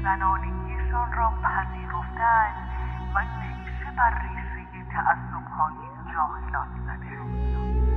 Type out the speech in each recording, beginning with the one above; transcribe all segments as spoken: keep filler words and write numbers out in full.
زنانگیشان را پذیرفتند و تیشه بر ریشه تعصب‌های جاهلان زدند.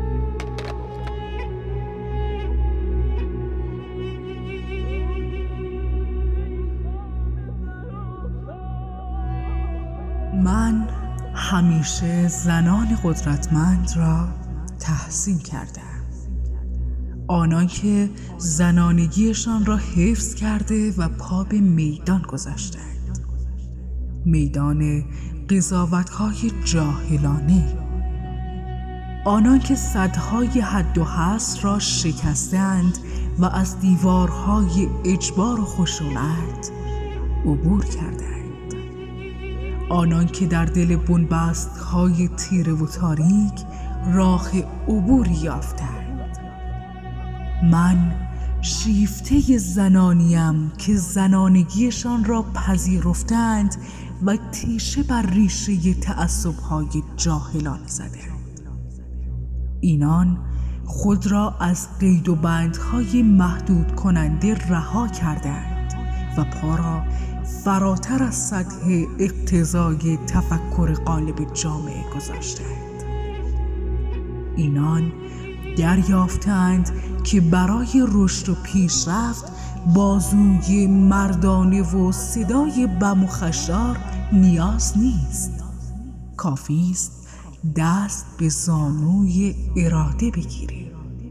من همیشه زنان قدرتمند را تحسین کردم، آنان که زنانگیشان را حفظ کرده و پا به میدان گذاشتند، میدان قضاوت‌های جاهلانه، آنان که سدهای حد و حصر را شکستند و از دیوارهای اجبار و خشونت عبور کردند، آنان که در دل بنبست‌های تیره و تاریک راه عبوری یافتند. من شیفته زنانیم که زنانگیشان را پذیرفتند و تیشه بر ریشه تعصب‌های جاهلان زدند. اینان خود را از قید و بندهای محدود کننده رها کردند و پا را فراتر از سطح اقتضای تفکر غالب جامعه گذاشتند. اینان دریافتند که برای رشد و پیشرفت بازوی مردانه و صدای بم و خشار نیاز نیست، کافی است دست به زانوی اراده بگیریم.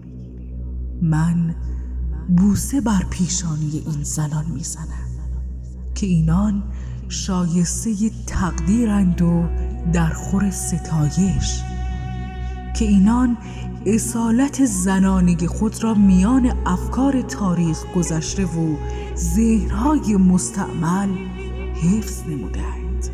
من بوسه بر پیشانی این زنان میزنم که اینان شایسته تقدیرند و در خور ستایش، که اینان اصالت زنانگی خود را میان افکار تاریخ گذشته و ذهن‌های مستعمل حفظ نمودند.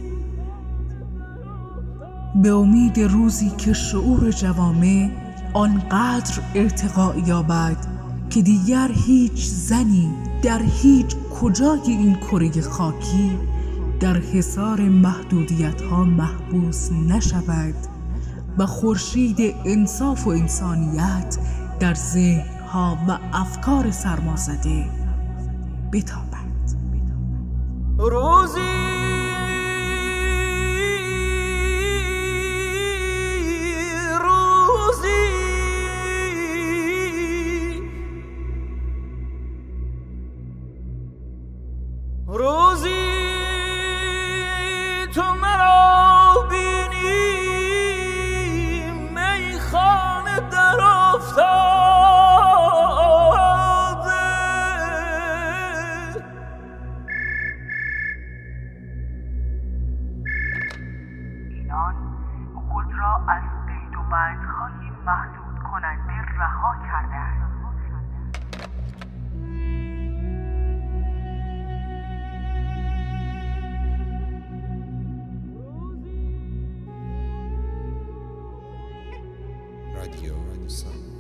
به امید روزی که شعور جوامع آنقدر ارتقا یابد که دیگر هیچ زنی در هیچ کجای این کره خاکی در حصار محدودیت‌ها محبوس نشود و خورشید انصاف و انسانیت در ذهن‌ها و افکار سرمازده بتابد. روزی روزی تو مرا بینی میخانه در افتاده، اینان خود را از قید و بندهای محدود کننده رها کردند. رادیو